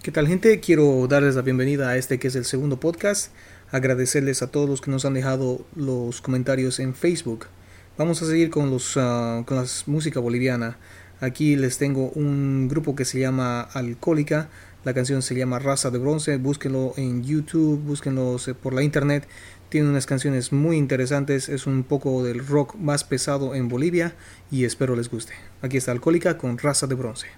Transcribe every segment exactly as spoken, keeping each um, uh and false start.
¿Qué tal, gente? Quiero darles la bienvenida a este que es el segundo podcast. Agradecerles a todos los que nos han dejado los comentarios en Facebook. Vamos a seguir con, los, uh, con la música boliviana. Aquí les tengo un grupo que se llama Alcohólica. La canción se llama Raza de Bronce. Búsquenlo en YouTube, búsquenlo por la internet. Tiene unas canciones muy interesantes. Es un poco del rock más pesado en Bolivia y espero les guste. Aquí está Alcohólica con Raza de Bronce.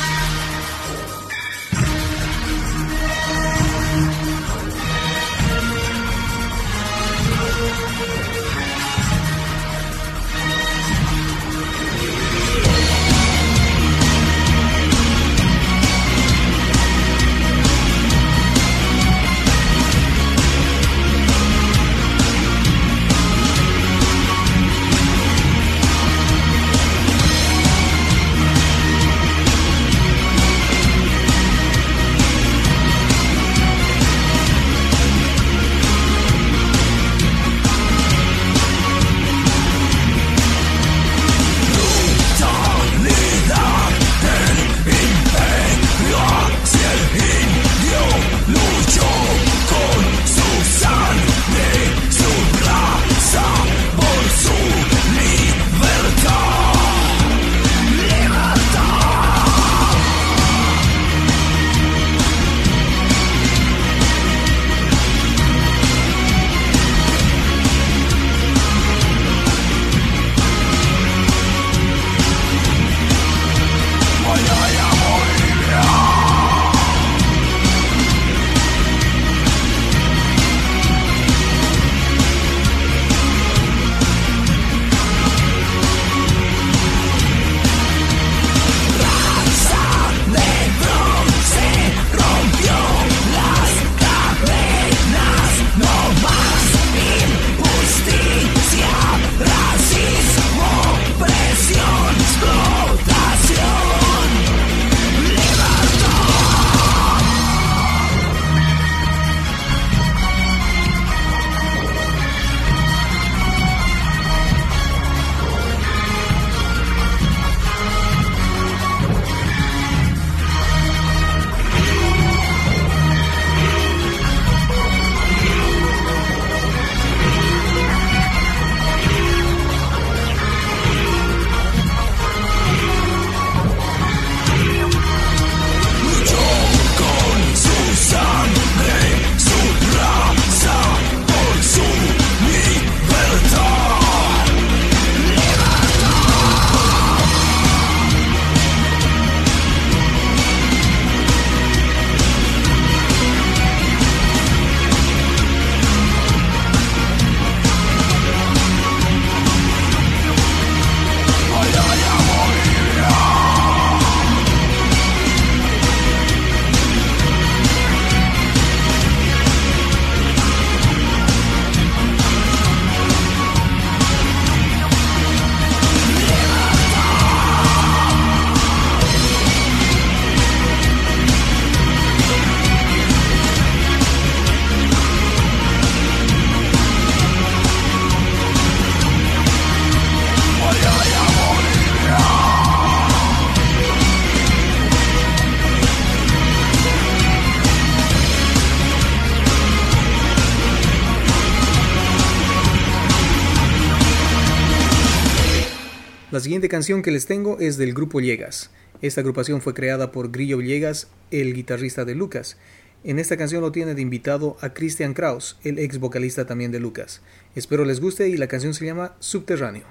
La siguiente canción que les tengo es del grupo Villegas. Esta agrupación fue creada por Grillo Villegas, el guitarrista de Lucas. En esta canción lo tiene de invitado a Christian Kraus, el ex vocalista también de Lucas. Espero les guste y la canción se llama Subterráneo.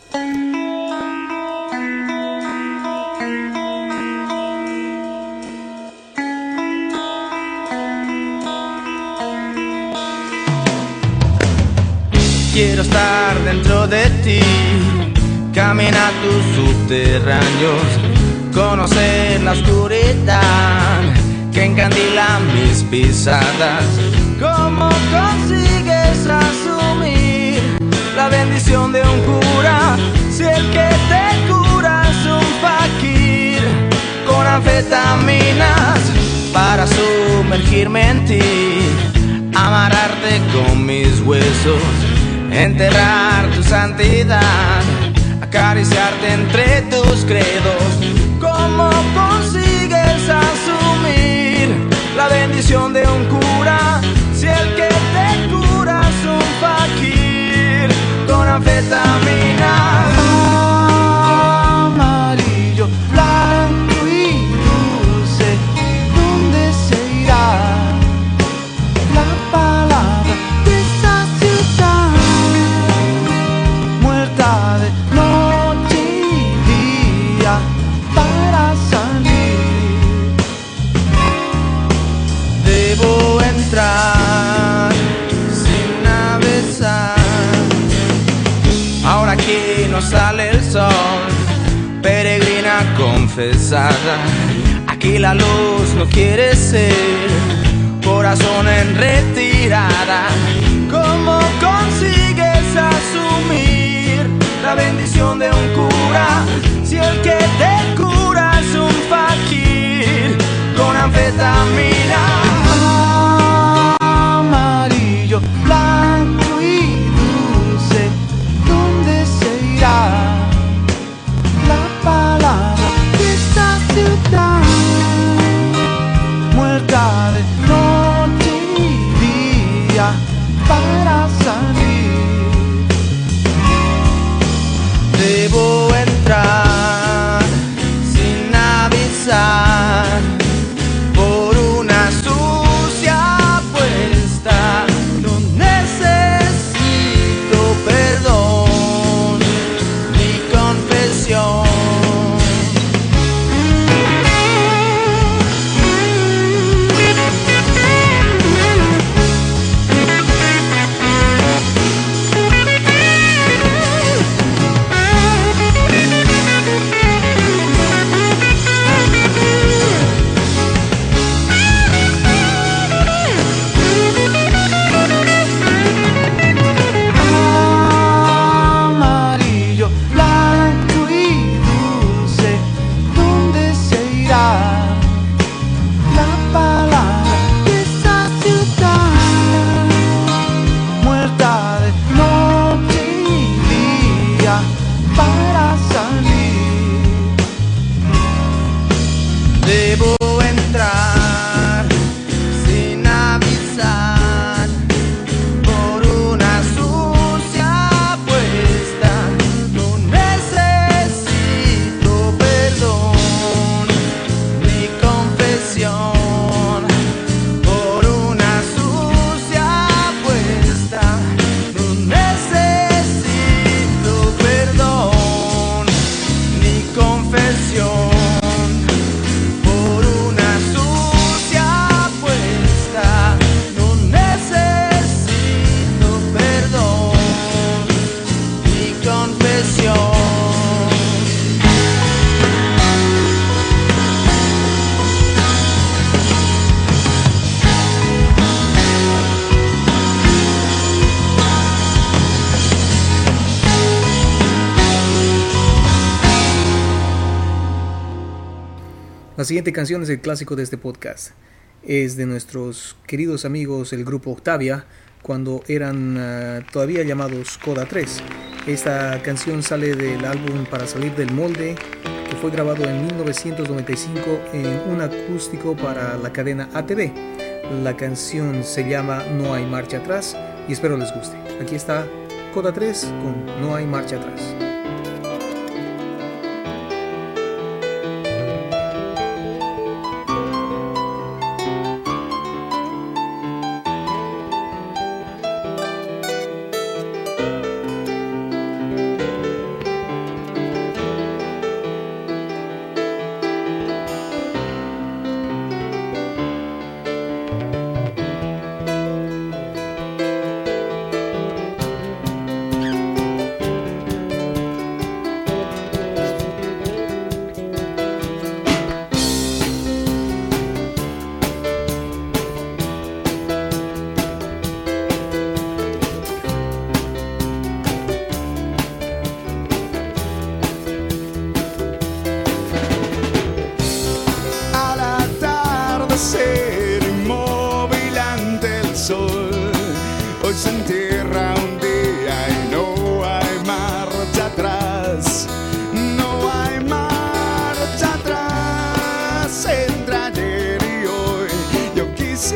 Quiero estar dentro de ti, caminar tus subterráneos, conocer la oscuridad que encandila mis pisadas. ¿Cómo consigues asumir la bendición de un cura si el que te cura es un fakir con anfetaminas para sumergirme en ti, amarrarte con mis huesos, enterrar tu santidad, acariciarte entre tus credos? ¿Cómo consigues asumir bendición de un cura, si el que te cura es un fakir con anfetamina. Amarillo, blanco y dulce, ¿dónde se irá la palabra de esa ciudad? Muerta de noche y día para salir. Debo entrar sin avisar. Ahora que no sale el sol, peregrina confesada. Aquí la luz no quiere ser, corazón en retirada. ¿Cómo consigues asumir la bendición de un cura, si el que te cura es un fakir con anfetamina? Amarillo, blanco y dulce, ¿dónde se irá la palabra de esta ciudad? Muerta de noche y día para salir. Debo entrar sin avisar por una sucia apuesta. No necesito perdón ni confesión. Amarillo, blanco y dulce, ¿dónde se irá la palabra de esa ciudad? Muerta de noche y día para salir. Debo entrar sin avisar por una sucia apuesta. No necesito perdón ni confesión por una sucia apuesta. No necesito perdón ni confesión por una sucia apuesta. No necesito perdón ni confesión. La siguiente canción es el clásico de este podcast. Es de nuestros queridos amigos el grupo Octavia, cuando eran uh, todavía llamados Coda tres. Esta canción sale del álbum Para salir del molde, que fue grabado en mil novecientos noventa y cinco en un acústico para la cadena A T V. La canción se llama No hay marcha atrás y espero les guste. Aquí está Coda tres con No hay marcha atrás. se entierra un día y no hay marcha atrás, no hay marcha atrás. Entre ayer y hoy yo quise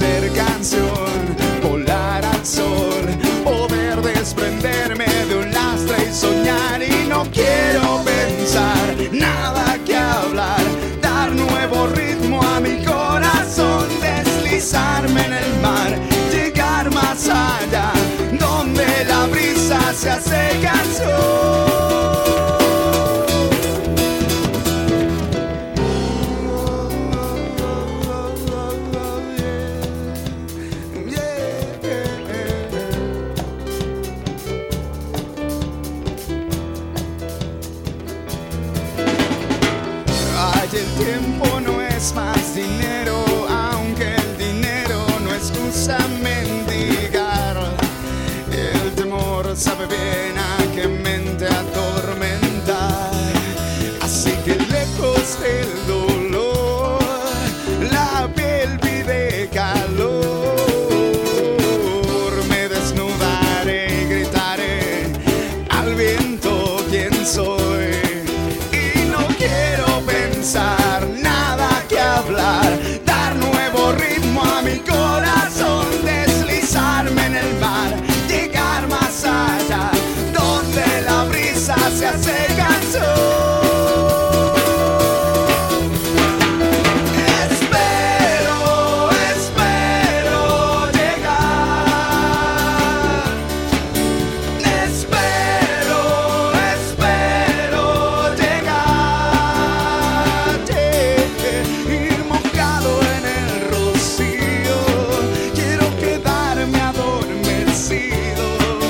hacer canción, volar al sol, poder desprenderme de un lastre y soñar. Y no quiero pensar, nada que hablar, dar nuevo ritmo a mi corazón, deslizarme en el mar, llegar más allá, donde la brisa se hace canción. El tiempo no es más dinero, aunque el dinero no excusa mendigar. El temor sabe bien a qué mente atormentar. Así que lejos del dolor, la piel pide calor. Me desnudaré y gritaré al viento quién soy. Nada que hablar, dar nuevo ritmo a mi corazón, deslizarme en el mar, llegar más allá, donde la brisa se hace canción. Espero, espero llegar. Espero, espero llegar. Ir mojado en el rocío, quiero quedarme adormecido.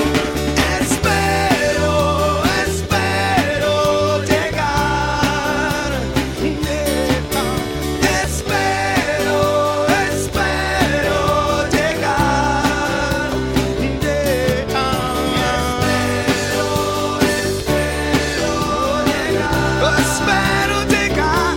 Espero, espero llegar. Espero, espero llegar. Espero llegar.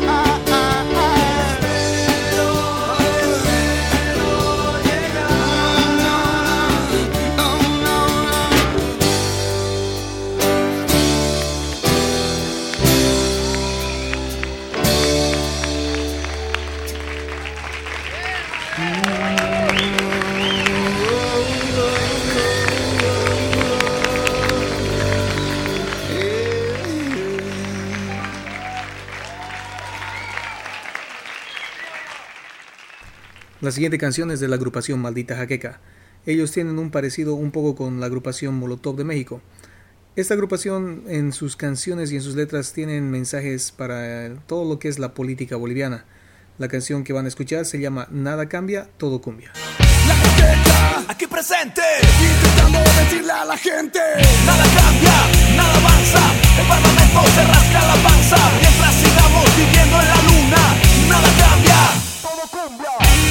La siguiente canción es de la agrupación Maldita Jaqueca. Ellos tienen un parecido un poco con la agrupación Molotov de México. Esta agrupación en sus canciones y en sus letras tienen mensajes para todo lo que es la política boliviana. La canción que van a escuchar se llama Nada cambia, todo cumbia. La Jaqueca, aquí presente, intentando decirle a la gente: nada cambia, nada avanza, el parlamento se rasca la panza, mientras sigamos viviendo en la luna. Nada cambia, todo cumbia.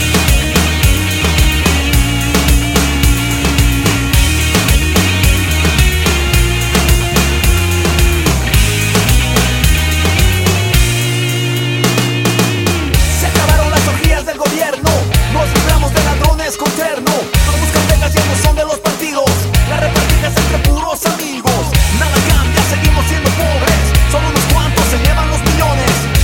Del gobierno, nos libramos de ladrones con terno. No buscan becas y no son de los partidos. La repartida es entre puros amigos. Nada cambia, seguimos siendo pobres. Solo unos cuantos se llevan los millones.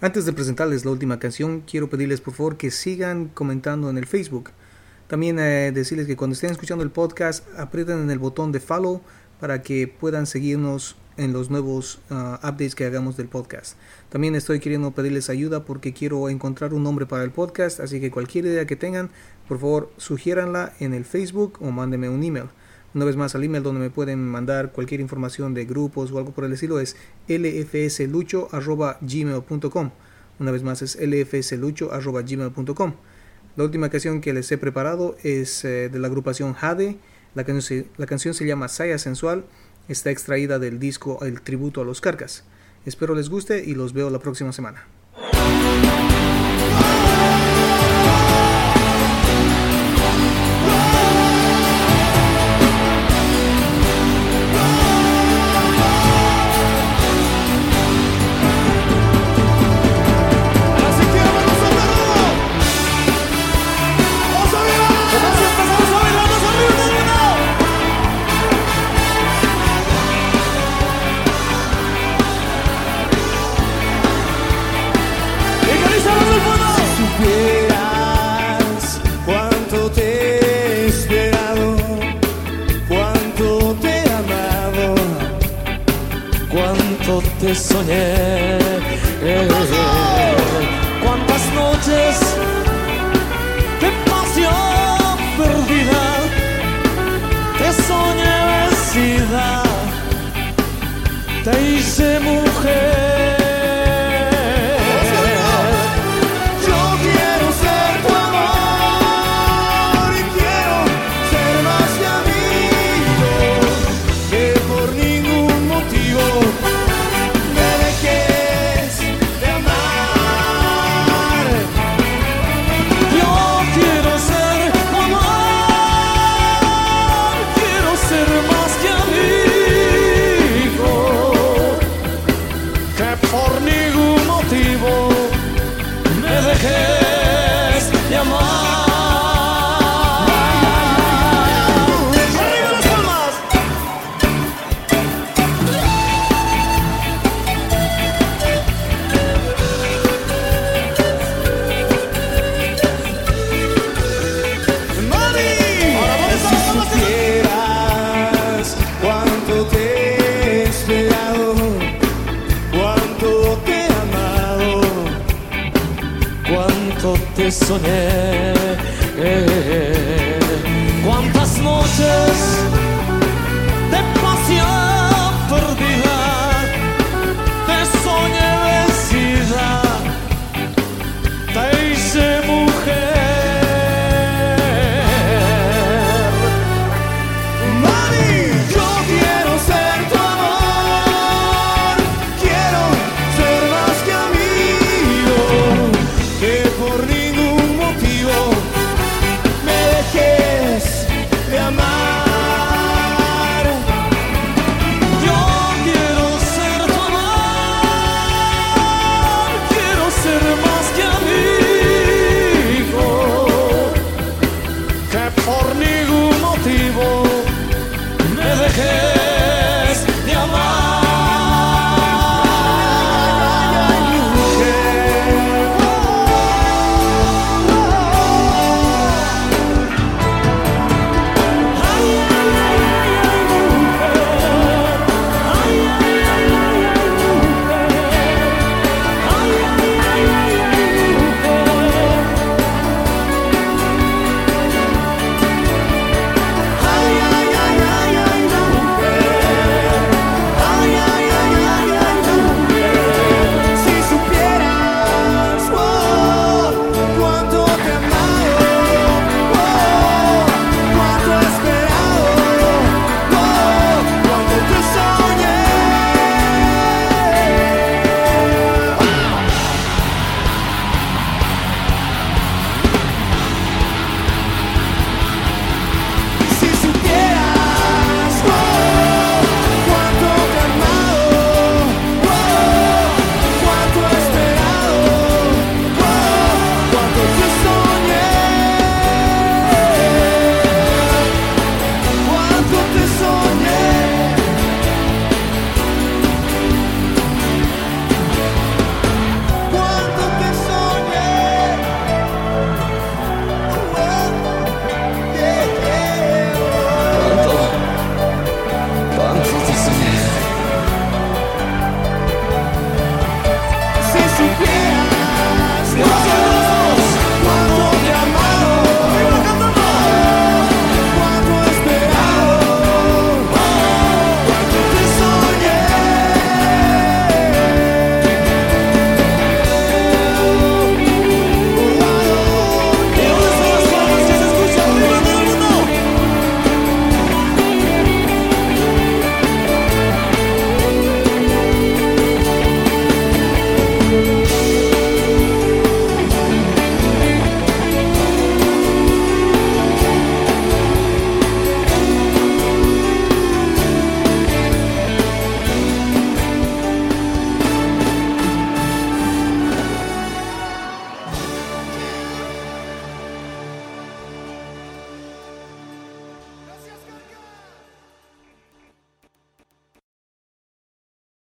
Antes de presentarles la última canción, quiero pedirles por favor que sigan comentando en el Facebook. También eh, decirles que cuando estén escuchando el podcast, aprieten en el botón de follow para que puedan seguirnos en los nuevos uh, updates que hagamos del podcast. También estoy queriendo pedirles ayuda porque quiero encontrar un nombre para el podcast, así que cualquier idea que tengan, por favor, sugiéranla en el Facebook o mándenme un email. Una vez más, al email donde me pueden mandar cualquier información de grupos o algo por el estilo es l f s lucho arroba gmail punto com. Una vez más es l f s lucho arroba gmail punto com. La última canción que les he preparado es eh, de la agrupación Jade. La canción, se, la canción se llama Saya Sensual. Está extraída del disco El Tributo a los Carcas. Espero les guste y los veo la próxima semana. Te soñé, cuántas noches de pasión perdida, te soñé vencida, te hice mujer. Yo quiero ser tu amor y quiero ser más que amigo, que por ningún motivo dejes de amar. ¡Arriba las palmas! ¡Mami! Ahora vamos a si supieras cuánto te he esperado, cuánto te he amado, cuánto te soñé.